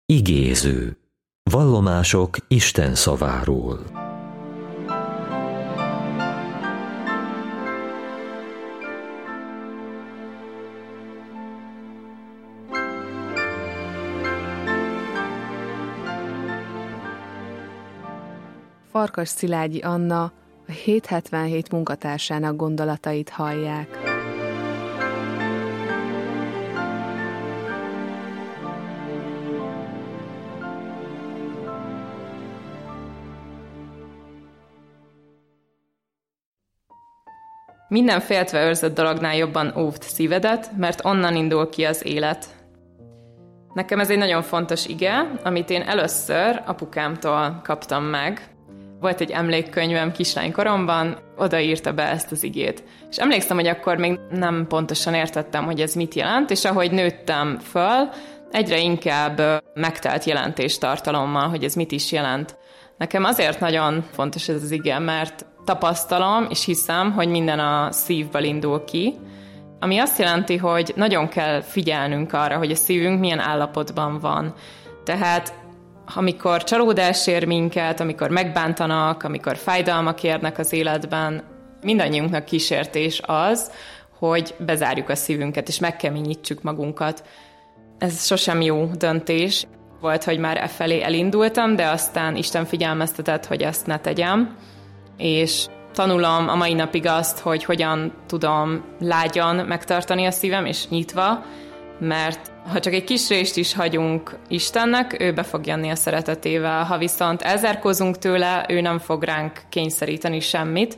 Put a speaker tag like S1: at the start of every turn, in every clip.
S1: Igéző. Vallomások Isten szaváról.
S2: Farkas Szilágyi Anna a 777 munkatársának gondolatait hallják.
S3: Minden féltve őrzött dolognál jobban óvd szívedet, mert onnan indul ki az élet. Nekem ez egy nagyon fontos ige, amit én először apukámtól kaptam meg. Volt egy emlékkönyvem kislánykoromban, oda írta be ezt az igét. És emlékszem, hogy akkor még nem pontosan értettem, hogy ez mit jelent, és ahogy nőttem föl, egyre inkább megtelt jelentéstartalommal, hogy ez mit is jelent. Nekem azért nagyon fontos ez az ige, mert tapasztalom és hiszem, hogy minden a szívből indul ki, ami azt jelenti, hogy nagyon kell figyelnünk arra, hogy a szívünk milyen állapotban van. Tehát amikor csalódás ér minket, amikor megbántanak, amikor fájdalmak érnek az életben, mindannyiunknak kísértés az, hogy bezárjuk a szívünket, és megkeményítsük magunkat. Ez sosem jó döntés. Volt, hogy már felé elindultam, de aztán Isten figyelmeztetett, hogy ezt ne tegyem, és tanulom a mai napig azt, hogy hogyan tudom lágyan megtartani a szívem, és nyitva, mert ha csak egy kis részt is hagyunk Istennek, ő be fog jönni a szeretetével. Ha viszont elzárkózunk tőle, ő nem fog ránk kényszeríteni semmit,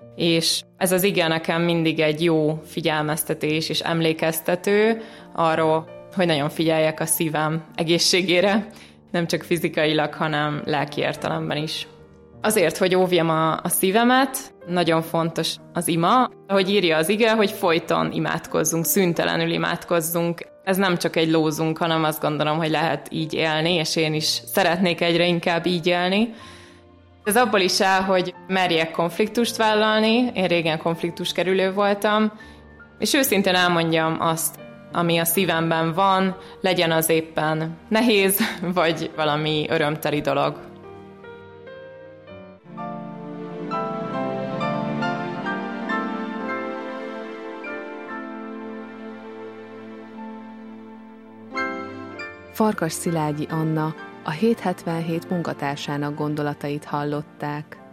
S3: és ez az ige nekem mindig egy jó figyelmeztetés és emlékeztető arról, hogy nagyon figyeljek a szívem egészségére, nem csak fizikailag, hanem lelki értelemben is. Azért, hogy óvjam a szívemet, nagyon fontos az ima. Ahogy írja az ige, hogy folyton imádkozzunk, szüntelenül imádkozzunk. Ez nem csak egy lózunk, hanem azt gondolom, hogy lehet így élni, és én is szeretnék egyre inkább így élni. Ez abból is áll, hogy merjek konfliktust vállalni. Én régen konfliktuskerülő voltam, és őszintén elmondjam azt, ami a szívemben van, legyen az éppen nehéz, vagy valami örömteli dolog.
S2: Farkas Szilágyi Anna a 777 munkatársának gondolatait hallották.